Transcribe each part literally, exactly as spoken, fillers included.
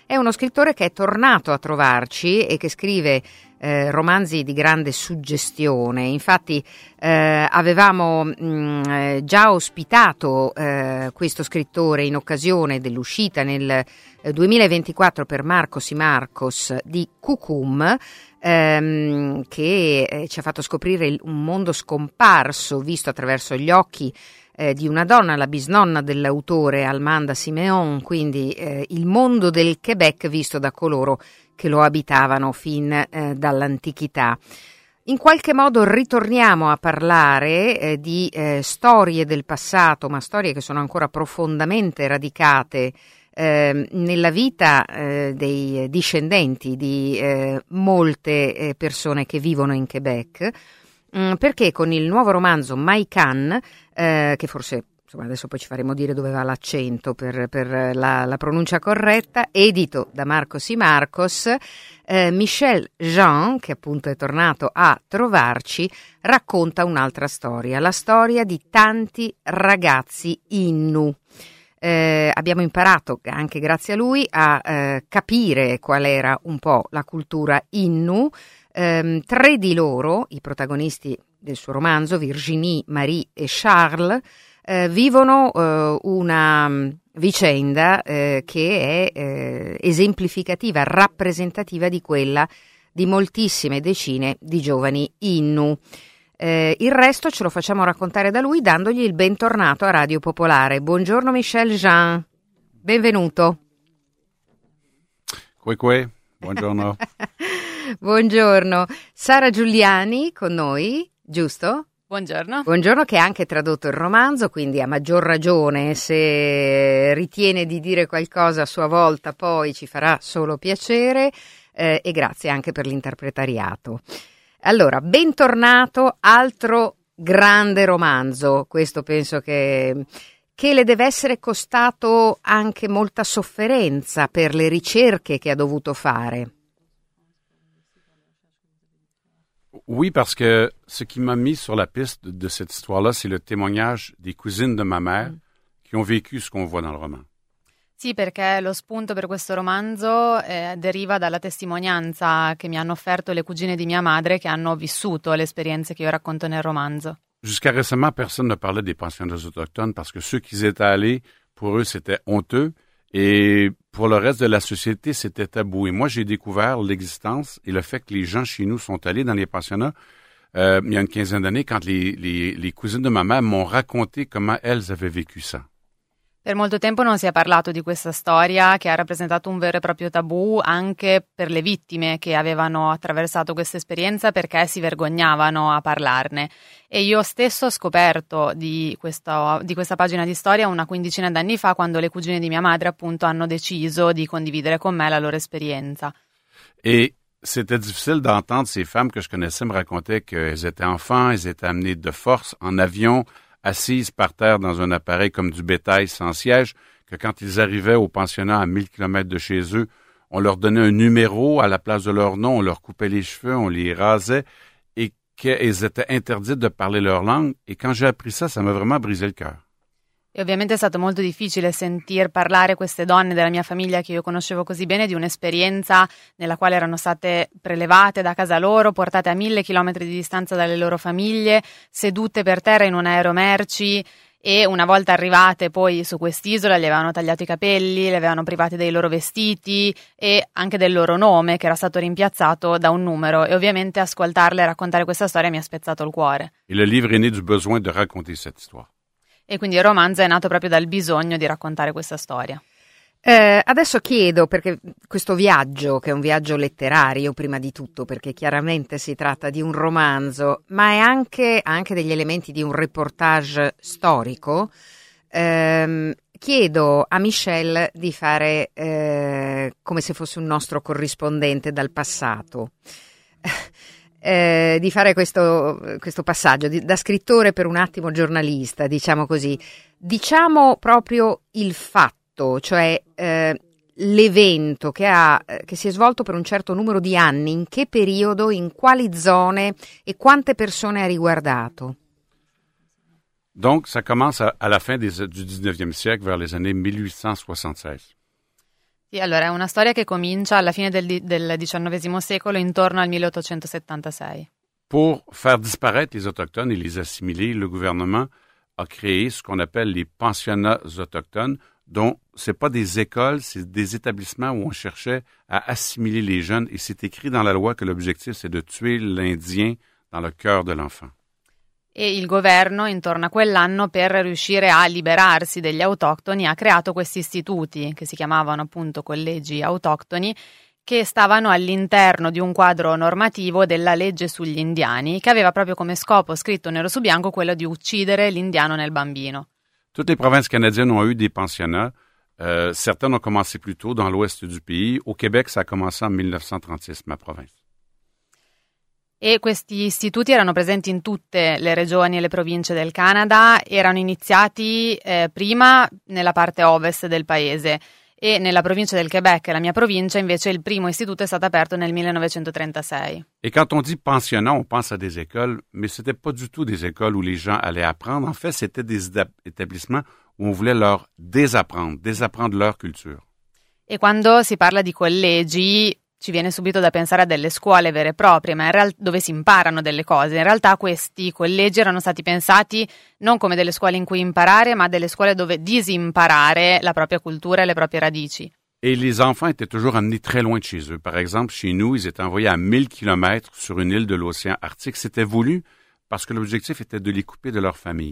È uno scrittore che è tornato a trovarci e che scrive eh, romanzi di grande suggestione. Infatti eh, avevamo mh, eh, già ospitato eh, questo scrittore in occasione dell'uscita nel eh, duemilaventiquattro per Marcos y Marcos di Cucum, ehm, che eh, ci ha fatto scoprire il, un mondo scomparso visto attraverso gli occhi eh, di una donna, la bisnonna dell'autore Almanda Siméon, quindi eh, il mondo del Quebec visto da coloro che lo abitavano fin eh, dall'antichità. In qualche modo ritorniamo a parlare eh, di eh, storie del passato, ma storie che sono ancora profondamente radicate eh, nella vita eh, dei discendenti di eh, molte eh, persone che vivono in Quebec, mh, perché con il nuovo romanzo My Can, eh, che forse insomma adesso poi ci faremo dire dove va l'accento per, per la, la pronuncia corretta, edito da Marcos y Marcos, eh, Michel Jean, che appunto è tornato a trovarci, racconta un'altra storia, la storia di tanti ragazzi Innu. Eh, abbiamo imparato anche grazie a lui a eh, capire qual era un po' la cultura Innu. Eh, tre di loro, i protagonisti del suo romanzo, Virginie, Marie e Charles, Eh, vivono eh, una vicenda eh, che è eh, esemplificativa, rappresentativa di quella di moltissime decine di giovani Innu. Eh, il resto ce lo facciamo raccontare da lui dandogli il bentornato a Radio Popolare. Buongiorno Michel Jean, benvenuto. Qui qui, buongiorno. Buongiorno. Sara Giuliani con noi, giusto? Buongiorno. Buongiorno, che ha anche tradotto il romanzo, quindi a maggior ragione, se ritiene di dire qualcosa a sua volta poi ci farà solo piacere, eh, e grazie anche per l'interpretariato. Allora, bentornato, altro grande romanzo, questo penso che, che le deve essere costato anche molta sofferenza per le ricerche che ha dovuto fare. Oui, parce que ce qui m'a mis sur la piste de, de cette histoire-là, c'est le témoignage des cousines de ma mère mm. qui ont vécu ce qu'on voit dans le roman. Sì, perché lo spunto per questo romanzo eh, deriva dalla testimonianza che mi hanno offerto le cugine di mia madre che hanno vissuto le esperienze che io racconto nel romanzo. Jusqu'à récemment, personne ne parlait des pensionnats autochtones parce que ceux qui y étaient allés, pour eux, c'était honteux. Et pour le reste de la société, c'était tabou. Et moi, j'ai découvert l'existence et le fait que les gens chez nous sont allés dans les pensionnats euh, il y a une quinzaine d'années quand les, les, les cousines de ma mère m'ont raconté comment elles avaient vécu ça. Per molto tempo non si è parlato di questa storia che ha rappresentato un vero e proprio tabù anche per le vittime che avevano attraversato questa esperienza perché si vergognavano a parlarne. E io stesso ho scoperto di, questo, di questa pagina di storia una quindicina d'anni fa quando le cugine di mia madre appunto hanno deciso di condividere con me la loro esperienza. Et c'était difficile d'entendre ces femmes que je connaissais me raconter qu'elles étaient enfants, elles étaient amenées de force en avion, assises par terre dans un appareil comme du bétail sans siège, que quand ils arrivaient au pensionnat à mille kilomètres de chez eux, on leur donnait un numéro à la place de leur nom, on leur coupait les cheveux, on les rasait, et qu'elles étaient interdites de parler leur langue. Et quand j'ai appris ça, ça m'a vraiment brisé le cœur. E ovviamente è stato molto difficile sentir parlare queste donne della mia famiglia che io conoscevo così bene di un'esperienza nella quale erano state prelevate da casa loro, portate a mille chilometri di distanza dalle loro famiglie, sedute per terra in un aeromerci e una volta arrivate poi su quest'isola gli avevano tagliato i capelli, le avevano private dei loro vestiti e anche del loro nome che era stato rimpiazzato da un numero, e ovviamente ascoltarle e raccontare questa storia mi ha spezzato il cuore. Et le livre est né du besoin de raconter cette histoire. E quindi il romanzo è nato proprio dal bisogno di raccontare questa storia. Eh, adesso chiedo, perché questo viaggio, che è un viaggio letterario prima di tutto, perché chiaramente si tratta di un romanzo, ma è anche, anche degli elementi di un reportage storico, ehm, chiedo a Michel di fare eh, come se fosse un nostro corrispondente dal passato. Eh, di fare questo, questo passaggio di, da scrittore per un attimo giornalista, diciamo così. Diciamo proprio il fatto, cioè eh, l'evento che, ha, che si è svolto per un certo numero di anni, in che periodo, in quali zone e quante persone ha riguardato. Donc, ça commence à, à la fin des, du dix-neuvième siècle, vers les années mille huit cent soixante-seize. Sì, allora è una storia che comincia alla fine del, del diciannovesimo secolo, intorno al milleottocentosettantasei. Pour faire disparaître les Autochtones et les assimiler, le gouvernement a créé ce qu'on appelle les pensionnats autochtones, dont c'est pas des écoles, c'est des établissements où on cherchait à assimiler les jeunes, et c'est écrit dans la loi que l'objectif c'est de tuer l'Indien dans le cœur de l'enfant. E il governo, intorno a quell'anno, per riuscire a liberarsi degli autoctoni, ha creato questi istituti che si chiamavano appunto collegi autoctoni, che stavano all'interno di un quadro normativo della legge sugli indiani, che aveva proprio come scopo, scritto nero su bianco, quello di uccidere l'indiano nel bambino. Toutes les provinces canadiennes ont eu des pensionnats. Euh, certaines ont commencé plus tôt dans l'ouest du pays. Au Québec, ça a commencé en mille neuf cent trente-six, ma province. E questi istituti erano presenti in tutte le regioni e le province del Canada, erano iniziati eh, prima nella parte ovest del paese, e nella provincia del Québec, la mia provincia, invece il primo istituto è stato aperto nel millenovecentotrentasei. Et quand on dit pensionnat, on pense à des écoles, mais c'était pas du tout des écoles où les gens allaient apprendre. En fait, c'était des établissements où on voulait leur désapprendre, désapprendre leur culture. E quando si parla di collegi ci viene subito da pensare a delle scuole vere e proprie, ma in real- dove si imparano delle cose. In realtà questi collegi erano stati pensati non come delle scuole in cui imparare, ma delle scuole dove disimparare la propria cultura e le proprie radici. Et les enfants étaient toujours amenés très loin de chez eux. Par exemple, chez nous, ils étaient envoyés à mille kilomètres sur une île de l'océan Arctique. C'était voulu parce que l'objectif était de les couper de leur famille.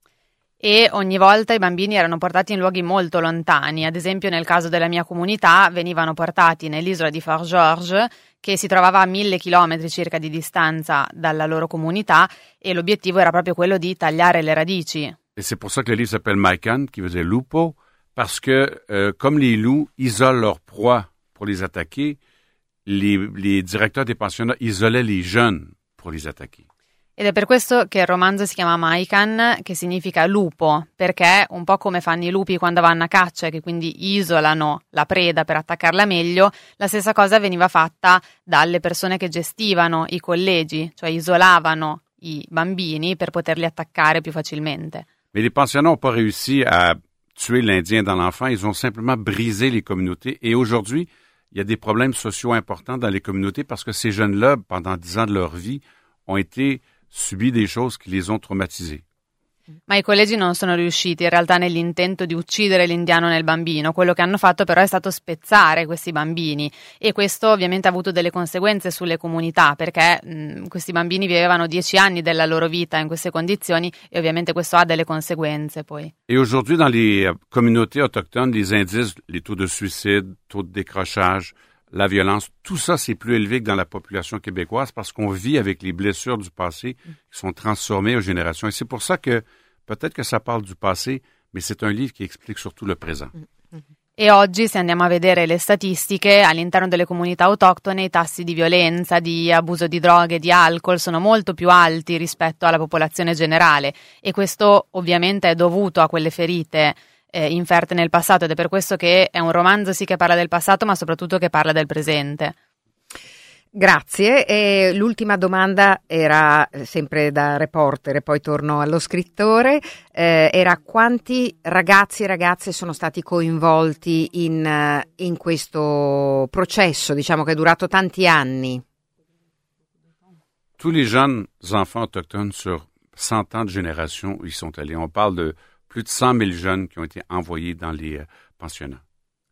E ogni volta i bambini erano portati in luoghi molto lontani. Ad esempio, nel caso della mia comunità, venivano portati nell'isola di Fort George, che si trovava a mille chilometri circa di distanza dalla loro comunità, e l'obiettivo era proprio quello di tagliare le radici. Et c'est pour ça que le livre s'appelle Maikan, qui veut dire lupo, parce que euh, comme les loups isolent leur proie pour les attaquer, les, les directeurs des pensionnats isolaient les jeunes pour les attaquer. Ed è per questo che il romanzo si chiama Maikan, che significa lupo, perché un po' come fanno i lupi quando vanno a caccia e che quindi isolano la preda per attaccarla meglio, la stessa cosa veniva fatta dalle persone che gestivano i collegi, cioè isolavano i bambini per poterli attaccare più facilmente. Mais les pensionnats n'ont pas réussi à tuer l'Indien dans l'enfant, ils ont simplement brisé les communautés. Et aujourd'hui, il y a des problèmes sociaux importants dans les communautés parce que ces jeunes-là, pendant dix ans de leur vie, ont été subì des choses qui les ont traumatisés. Ma i collegi non sono riusciti in realtà nell'intento di uccidere l'indiano nel bambino. Quello che hanno fatto però è stato spezzare questi bambini, e questo ovviamente ha avuto delle conseguenze sulle comunità, perché mh, questi bambini vivevano dieci anni della loro vita in queste condizioni, e ovviamente questo ha delle conseguenze poi. Et aujourd'hui, dans les communautés autochtones, les indices, les taux de suicide, taux de décrochage, la violence, tout ça, c'est plus élevé que dans la population québécoise parce qu'on vit avec les blessures du passé qui sont transformées aux générations. Et c'est pour ça que peut-être que ça parle du passé, mais c'est un livre qui explique surtout le présent. E oggi, se andiamo a vedere le statistiche, all'interno delle comunità autoctone i tassi di violenza, di abuso di droghe, di alcol sono molto più alti rispetto alla popolazione generale, e questo ovviamente è dovuto a quelle ferite Eh, inferte nel passato, ed è per questo che è un romanzo sì che parla del passato, ma soprattutto che parla del presente. Grazie. E l'ultima domanda era sempre da reporter, e poi torno allo scrittore, eh, era quanti ragazzi e ragazze sono stati coinvolti in, in questo processo, diciamo che è durato tanti anni? Tous les jeunes enfants autochtones sur cent ans de génération où ils sont allés. On parle de plus de cent mille jeunes qui ont été envoyés dans les euh, pensionnats.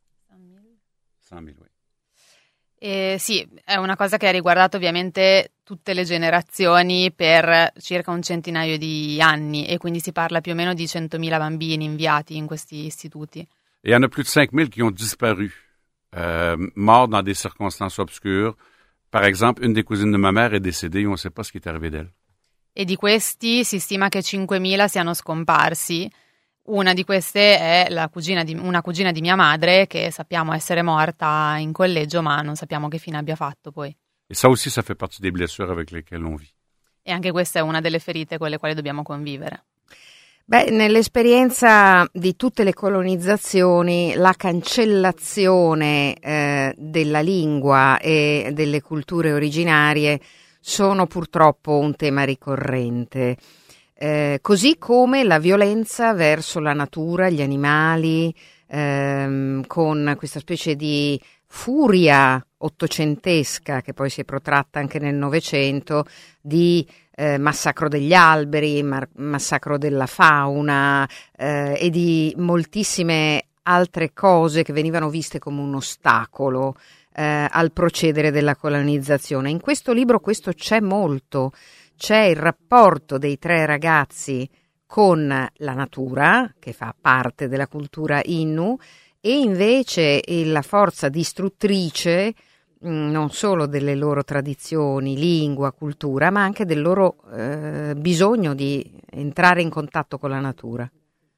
cent mille, oui. Eh, sì, è una cosa che ha riguardato ovviamente tutte le generazioni per circa un centinaio di anni, e quindi si parla più o meno di centomila bambini inviati in questi istituti. Et il y en a plus de cinq mille qui ont disparu, euh, morts dans des circonstances obscures. Par exemple, une des cousines de ma mère est décédée et on ne sait pas ce qui est arrivé d'elle. E di questi si stima che cinquemila siano scomparsi. Una di queste è la cugina di, una cugina di mia madre, che sappiamo essere morta in collegio, ma non sappiamo che fine abbia fatto poi. Et ça aussi, ça fait partie des blessures avec lesquelles on vit. E anche questa è una delle ferite con le quali dobbiamo convivere. Beh, nell'esperienza di tutte le colonizzazioni, la cancellazione eh, della lingua e delle culture originarie sono purtroppo un tema ricorrente. Eh, così come la violenza verso la natura, gli animali, ehm, con questa specie di furia ottocentesca che poi si è protratta anche nel Novecento, di eh, massacro degli alberi, mar- massacro della fauna eh, e di moltissime altre cose che venivano viste come un ostacolo eh, al procedere della colonizzazione. In questo libro questo c'è molto, c'è il rapporto dei tre ragazzi con la natura, che fa parte della cultura Innu, e invece la forza distruttrice mh, non solo delle loro tradizioni, lingua, cultura, ma anche del loro eh, bisogno di entrare in contatto con la natura.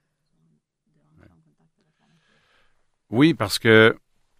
Oui, parce que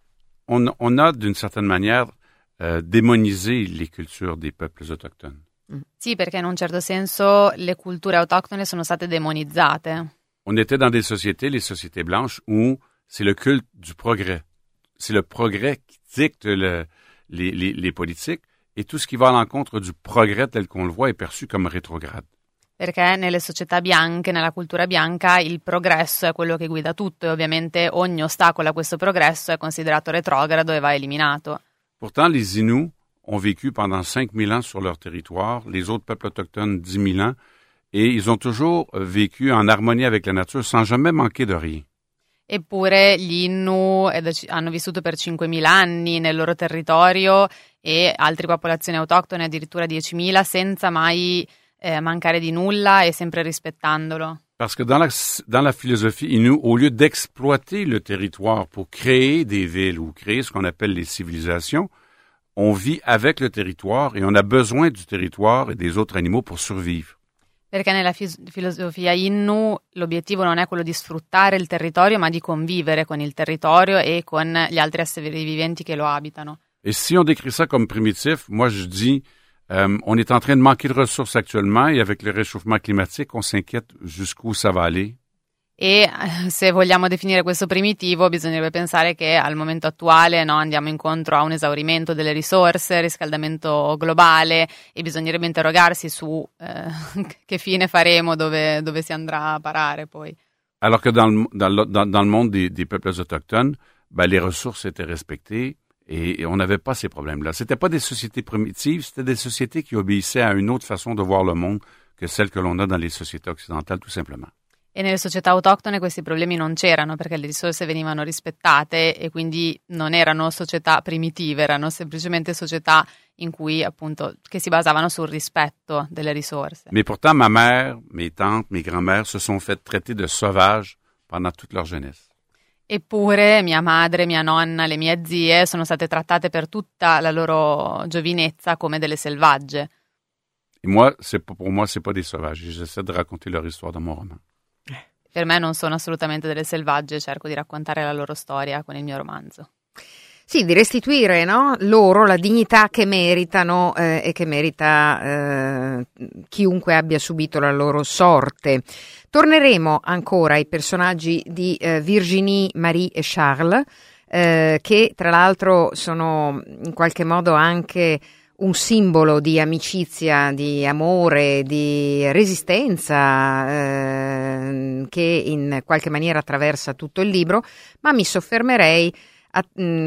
on, on a d'une certaine manière euh, démonisé les cultures des peuples autochtones. Sì, perché in un certo senso le culture autoctone sono state demonizzate. On était dans des sociétés, les sociétés blanches, où c'est le culte du progrès. C'est le progrès qui dicte le, les, les, les politiques, et tout ce qui va à l'encontre du progrès tel qu'on le voit est perçu comme rétrograde. Perché nelle società bianche, nella cultura bianca, il progresso è quello che guida tutto e ovviamente ogni ostacolo a questo progresso è considerato retrogrado e va eliminato. Pourtant, les Inuits ont vécu pendant cinq mille ans sur leur territoire, les autres peuples autochtones dix mille ans, et ils ont toujours vécu en harmonie avec la nature sans jamais manquer de rien. Eppure gli Innu hanno vissuto per cinquemila anni nel loro territorio e altre popolazioni autoctone addirittura diecimila senza mai eh, mancare di nulla e sempre rispettandolo. Parce que dans la, dans la philosophie Innu, au lieu d'exploiter le territoire pour créer des villes ou créer ce qu'on appelle les civilisations, on vit avec le territoire et on a besoin du territoire et des autres animaux pour survivre. Perché nella fi- filosofia Innu l'obiettivo non è quello di sfruttare il territorio, ma di convivere con il territorio e con gli altri esseri viventi che lo abitano. Et si on décrit ça comme primitif, moi je dis, euh, on est en train de manquer de ressources actuellement et avec le réchauffement climatique, on s'inquiète jusqu'où ça va aller. E se vogliamo definire questo primitivo, bisognerebbe pensare che al momento attuale no, andiamo incontro a un esaurimento delle risorse, riscaldamento globale e bisognerebbe interrogarsi su eh, che fine faremo, dove, dove si andrà a parare poi. Alors que dans le, dans le, dans, dans le monde des, des peuples autochtones, ben, les ressources étaient respectées et, et on n'avait pas ces problèmes-là. C'était pas des sociétés primitives, c'était des sociétés qui obéissaient à une autre façon de voir le monde que celle que l'on a dans les sociétés occidentales, tout simplement. E nelle società autoctone questi problemi non c'erano perché le risorse venivano rispettate e quindi non erano società primitive, erano semplicemente società in cui appunto che si basavano sul rispetto delle risorse. Mais pourtant, ma mère, mes tantes, mes grand-mères se sont fait traiter de sauvages pendant toute leur jeunesse. Eppure mia madre, mia nonna, le mie zie sono state trattate per tutta la loro giovinezza come delle selvagge. Et moi, c'est pas, pour moi, c'est pas des sauvages. J'essaie de raconter leur histoire dans mon roman. Per me non sono assolutamente delle selvagge, cerco di raccontare la loro storia con il mio romanzo. Sì, di restituire no, loro la dignità che meritano eh, e che merita eh, chiunque abbia subito la loro sorte. Torneremo ancora ai personaggi di eh, Virginie, Marie e Charles, eh, che tra l'altro sono in qualche modo anche un simbolo di amicizia, di amore, di resistenza eh, che in qualche maniera attraversa tutto il libro, ma mi soffermerei a,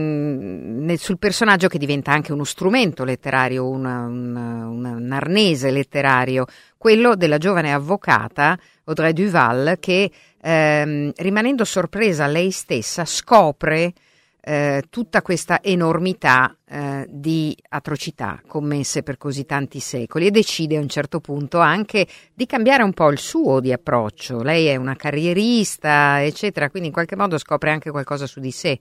mh, nel, sul personaggio che diventa anche uno strumento letterario, una, una, una, un arnese letterario, quello della giovane avvocata Audrey Duval che ehm, rimanendo sorpresa lei stessa scopre Eh, tutta questa enormità eh, di atrocità commesse per così tanti secoli e decide a un certo punto anche di cambiare un po' il suo di approccio. Lei è una carrierista, eccetera, quindi in qualche modo scopre anche qualcosa su di sé.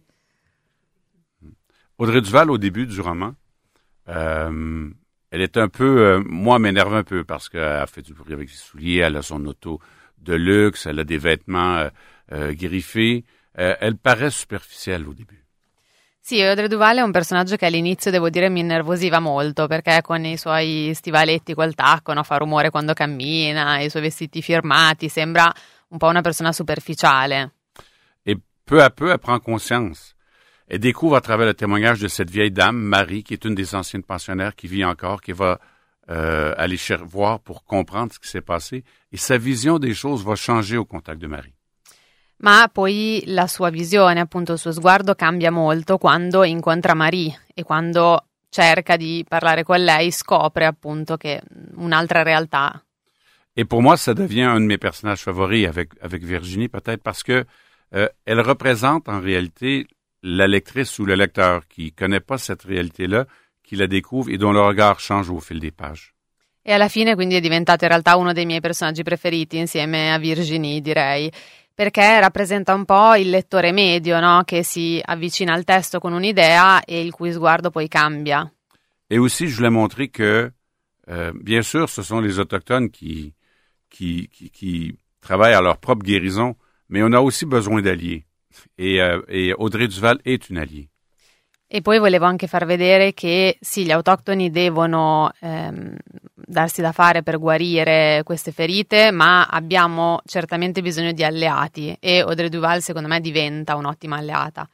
Audrey Duval, au début du roman, euh, elle est un peu, euh, moi, m'énerve un peu parce qu'elle fait du bruit avec ses souliers, elle a son auto de luxe, elle a des vêtements euh, euh, griffés. Euh, elle paraît superficielle au début. Sì, Audrey Duval è un personaggio che all'inizio, devo dire, mi innervosiva molto perché con i suoi stivaletti col tacco, no, fa rumore quando cammina, i suoi vestiti firmati, sembra un po' una persona superficiale. Et peu à peu, elle prend conscience. Elle découvre à travers le témoignage de cette vieille dame, Marie, qui est une des anciennes pensionnaires qui vit encore, qui va euh, aller cher- voir pour comprendre ce qui s'est passé. Et sa vision des choses va changer au contact de Marie. Ma poi la sua visione, appunto il suo sguardo cambia molto quando incontra Marie e quando cerca di parlare con lei, scopre appunto che un'altra realtà. Et pour moi, ça devient un de mes personnages favoris avec, avec Virginie, peut-être parce que euh, elle représente en réalité la lectrice ou le lecteur qui connaît pas cette réalité-là, qui la découvre et dont le regard change au fil des pages. E alla fine quindi è diventato in realtà uno dei miei personaggi preferiti insieme a Virginie, direi, perché rappresenta un po' il lettore medio, no? Che si avvicina al testo con un'idea e il cui sguardo poi cambia. Et aussi, je voulais montrer que, euh, bien sûr, ce sont les Autochtones qui, qui, qui, qui travaillent à leur propre guérison, mais on a aussi besoin d'alliés. Et, euh, et Audrey Duval est une alliée. E poi volevo anche far vedere che sì, gli autoctoni devono ehm, darsi da fare per guarire queste ferite, ma abbiamo certamente bisogno di alleati e Audrey Duval secondo me diventa un'ottima alleata.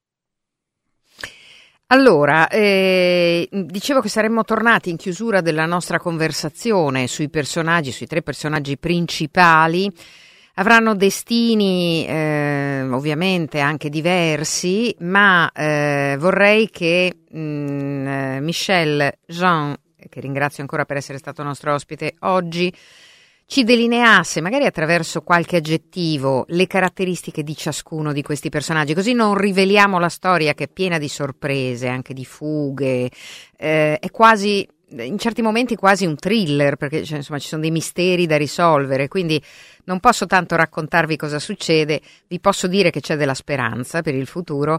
Allora, eh, dicevo che saremmo tornati in chiusura della nostra conversazione sui personaggi, sui tre personaggi principali. Avranno destini eh, ovviamente anche diversi, ma eh, vorrei che mh, Michel Jean, che ringrazio ancora per essere stato nostro ospite oggi, ci delineasse, magari attraverso qualche aggettivo, le caratteristiche di ciascuno di questi personaggi, così non riveliamo la storia che è piena di sorprese, anche di fughe, eh, è quasi... in certi momenti quasi un thriller, perché cioè, insomma ci sono dei misteri da risolvere, quindi non posso tanto raccontarvi cosa succede, vi posso dire che c'è della speranza per il futuro,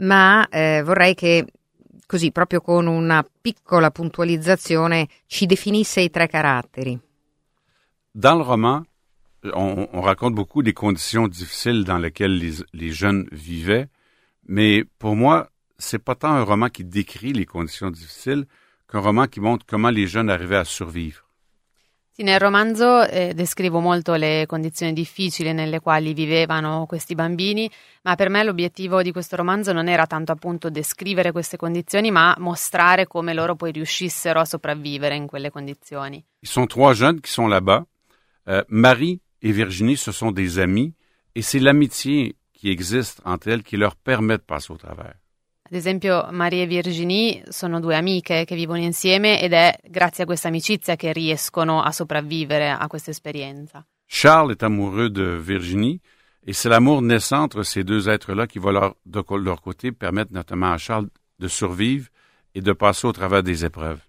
ma eh, vorrei che così proprio con una piccola puntualizzazione ci definisse i tre caratteri. Dans le roman, on, on raconte beaucoup des conditions difficiles dans lesquelles les, les jeunes vivaient, mais pour moi, c'est pas tant un roman qui décrit les conditions difficiles qu'un roman qui montre comment les jeunes arrivaient à survivre. Sì, nel romanzo eh, descrivo molto le condizioni difficili nelle quali vivevano questi bambini, ma per me l'obiettivo di questo romanzo non era tanto appunto descrivere queste condizioni, ma mostrare come loro poi riuscissero a sopravvivere in quelle condizioni. Ils sont trois jeunes qui sont là-bas. Euh, Marie et Virginie, ce sont des amis, et c'est l'amitié qui existe entre elles qui leur permet de passer au travers. Ad esempio, Marie e Virginie sono due amiche che vivono insieme ed è grazie a questa amicizia che riescono a sopravvivere a questa esperienza. Charles est amoureux de Virginie et c'est l'amour naissant entre ces deux êtres-là qui va leur, de leur côté permettre notamment à Charles de survivre et de passer au travers des épreuves.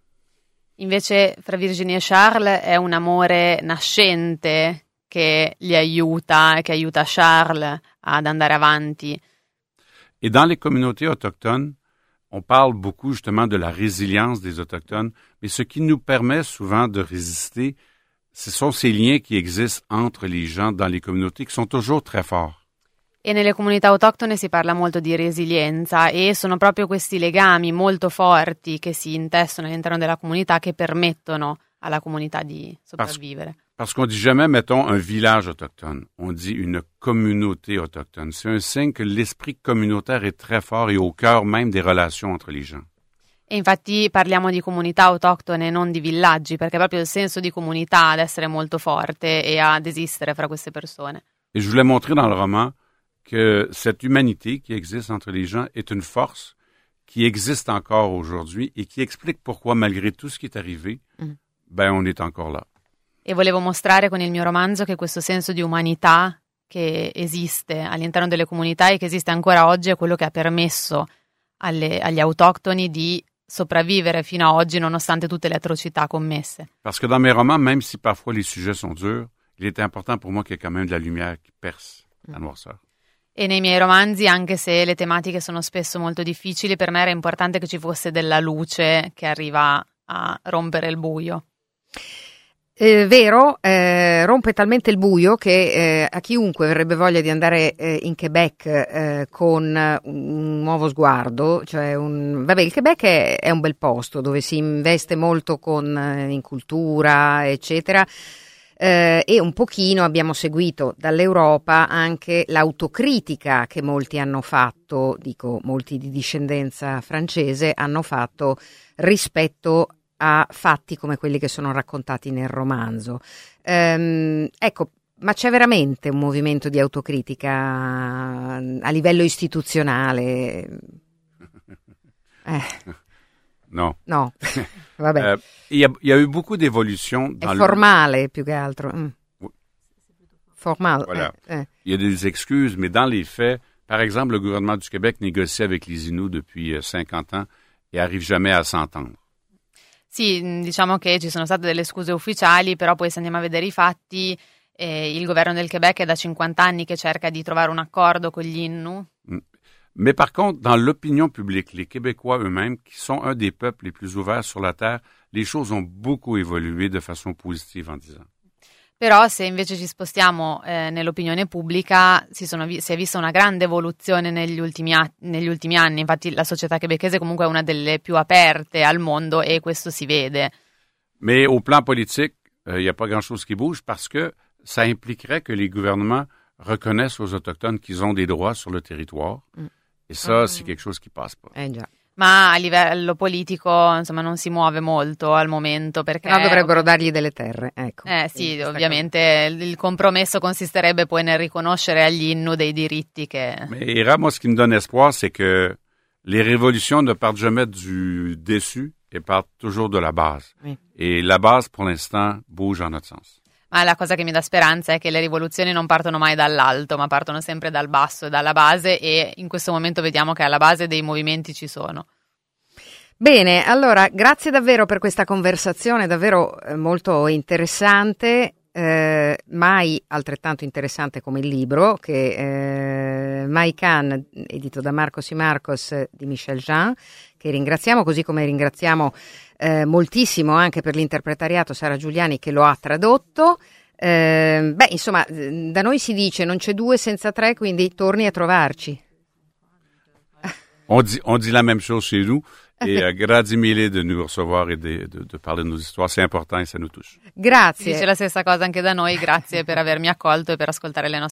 Invece, fra Virginie e Charles è un amore nascente che li aiuta e che aiuta Charles ad andare avanti. Et dans les communautés autochtones, on parle beaucoup justement de la résilience des Autochtones, mais ce qui nous permet souvent de résister, ce sont ces liens qui existent entre les gens dans les communautés qui sont toujours très forts. E nelle comunità autoctone si parla molto di resilienza e sono proprio questi legami molto forti che si intestono all'interno della comunità che permettono alla comunità di sopravvivere. Parce, parce qu'on dit jamais, mettons, un village autochtone. On dit une communauté autochtone. C'est un signe que l'esprit communautaire est très fort et au cœur même des relations entre les gens. E infatti parliamo di comunità autoctone, non di villaggi, perché è proprio il senso di comunità ad essere molto forte e ad esistere fra queste persone. Et je voulais montrer dans le roman que cette humanité qui existe entre les gens est une force qui existe encore aujourd'hui et qui explique pourquoi, malgré tout ce qui est arrivé, mm. ben, on est encore là. E volevo mostrare con il mio romanzo che questo senso di umanità che esiste all'interno delle comunità e che esiste ancora oggi è quello che ha permesso alle, agli autoctoni di sopravvivere fino a oggi nonostante tutte le atrocità commesse. Parce que dans mes romans, même si parfois les sujets sont durs, il est important pour moi qu'il y ait quand même de la lumière qui perce la noirceur. E nei miei romanzi, anche se le tematiche sono spesso molto difficili, per me era importante che ci fosse della luce che arriva a rompere il buio. Eh, vero, eh, rompe talmente il buio che eh, a chiunque verrebbe voglia di andare eh, in Quebec eh, con un nuovo sguardo, cioè un, vabbè, il Quebec è, è un bel posto dove si investe molto con, eh, in cultura, eccetera, eh, e un pochino abbiamo seguito dall'Europa anche l'autocritica che molti hanno fatto, dico molti di discendenza francese, hanno fatto rispetto a fatti come quelli che sono raccontati nel romanzo. Ehm, ecco, Ma c'è veramente un movimento di autocritica a livello istituzionale? Eh. Non. No, vabbè. Euh, il, y a, il y a eu beaucoup d'évolutions dans È le... formale più che altro. Mm. Formale. Voilà. Eh, eh. Il y a des excuses, mais dans les faits, par exemple, le gouvernement du Québec négocie avec les Inuits depuis euh, cinquante ans et arrive jamais à s'entendre. Sì, diciamo che ci sono state delle scuse ufficiali, però poi se andiamo a vedere i fatti, eh, il governo del Quebec è da cinquanta anni che cerca di trovare un accordo con gli Innu. Mm. Mais par contre, dans l'opinion publique, les Québécois eux-mêmes, qui sont un des peuples les plus ouverts sur la Terre, les choses ont beaucoup évolué de façon positive en dix ans. Però se invece ci spostiamo eh, nell'opinione pubblica si, sono vi- si è vista una grande evoluzione negli ultimi, a- negli ultimi anni, infatti la società québécoise comunque è una delle più aperte al mondo e questo si vede. Mais au plan politique, il euh, n'y a pas grand-chose qui bouge parce que ça impliquerait que les gouvernements reconnaissent aux Autochtones qu'ils ont des droits sur le territoire. Mm. Et ça, mm. c'est quelque chose qui passe pas. Eh già. Ma a livello politico, insomma, non si muove molto al momento perché... No, dovrebbero dargli delle terre, ecco. Eh sì, ovviamente cosa. Il compromesso consisterebbe poi nel riconoscere agli Innu dei diritti che... Mais Ira, moi, ce qui me donne espoir, c'est que les révolutions ne partent jamais du dessus, elles partent toujours de la base. Oui. Et la base, pour l'instant, bouge en notre sens. Ma la cosa che mi dà speranza è che le rivoluzioni non partono mai dall'alto, ma partono sempre dal basso e dalla base, e in questo momento vediamo che alla base dei movimenti ci sono. Bene, allora grazie davvero per questa conversazione, davvero eh, molto interessante, eh, mai altrettanto interessante come il libro, che eh, Mai Can, edito da Marcos y Marcos di Michel Jean, che ringraziamo, così come ringraziamo Eh, moltissimo anche per l'interpretariato Sara Giuliani che lo ha tradotto. Eh, beh, insomma, da noi si dice non c'è due senza tre, quindi torni a trovarci. On dit, on dit la même chose chez nous. Et euh, grazie mille de nous recevoir et de, de, de parler de nos histoires. C'est important et ça nous touche. Grazie. Dice la stessa cosa anche da noi. Grazie per avermi accolto e per ascoltare le nostre